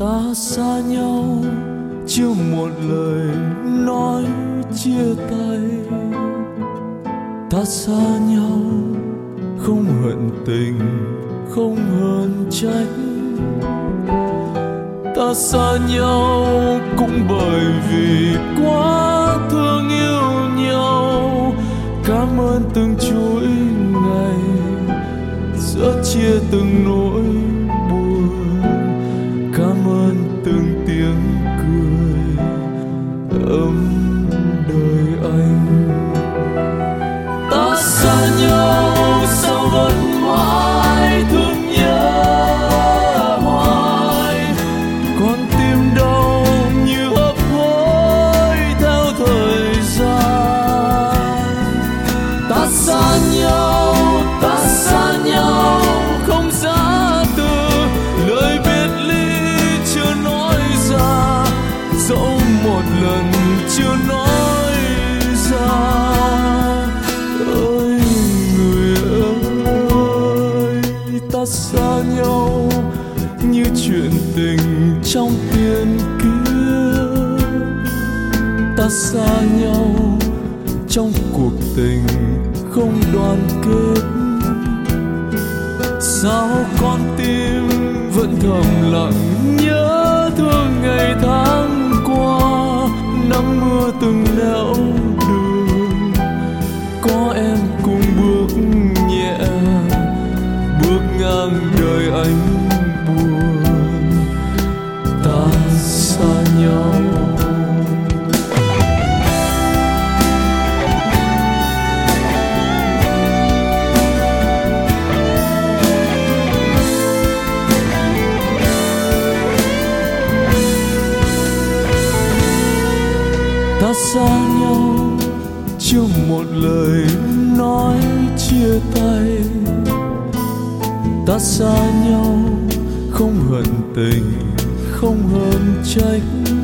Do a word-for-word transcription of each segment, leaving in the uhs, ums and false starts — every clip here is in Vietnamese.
Ta xa nhau chưa một lời nói chia tay. Ta xa nhau không hận tình, không hờn trách. Ta xa nhau cũng bởi vì quá thương yêu nhau. Cảm ơn từng chuỗi ngày giữa chia từng nỗi buồn. Cảm ơn từng tiếng cười ấm đời anh. Ta xa nhau sao vẫn mãi thương nhớ hoài. Con tim đau như hấp hối theo thời gian. Ta xa nhau, ta xa nhau không giá từ. Lời biệt ly chưa nói ra, dẫu một lần chưa nói ra. Ơi người ơi, ta xa nhau như chuyện tình trong tiền kiếp. Ta xa nhau trong cuộc tình không đoàn kết. Sao con tim vẫn thầm lặng nhớ thương ngày tháng qua. Nắng mưa từng nẻo đường, có em cùng bước nhẹ, bước ngang đời anh buồn. Ta xa nhau. Ta xa nhau chưa một lời nói chia tay. Ta xa nhau không hận tình, không hờn trách.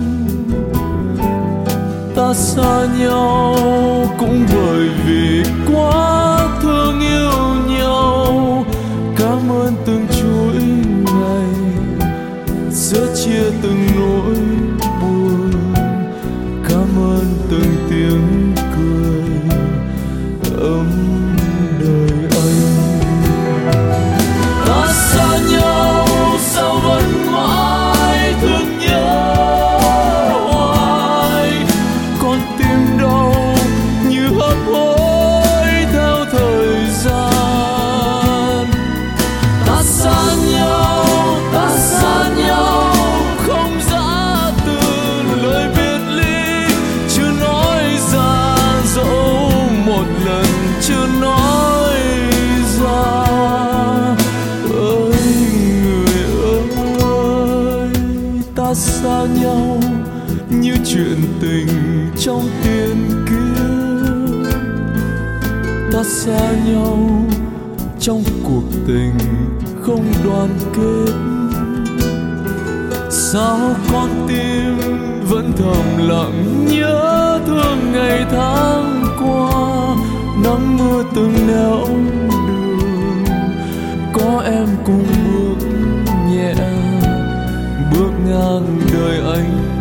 Ta xa nhau cũng bởi vì quá thương yêu nhau. Cảm ơn từng chuỗi ngày giữa chia từng nỗi buồn. Cảm ơn từng tiếng cười ấm đời anh. Ta xa nhau sao vẫn mãi thương nhớ hoài. Con tim đau như hấp hối theo thời gian. Ta xa nhau, ta xa nhau không giá từ. Lời biệt ly chưa nói ra, dẫu một lần chưa nói ra. Ơi người ơi, ta xa nhau như chuyện tình trong tiền kiếp. Ta xa nhau trong cuộc tình không đoàn kết. Sao con tim vẫn thầm lặng nhớ thương ngày tháng qua. Nắng mưa từng nẻo đường, có em cùng bước nhẹ, bước ngang đời anh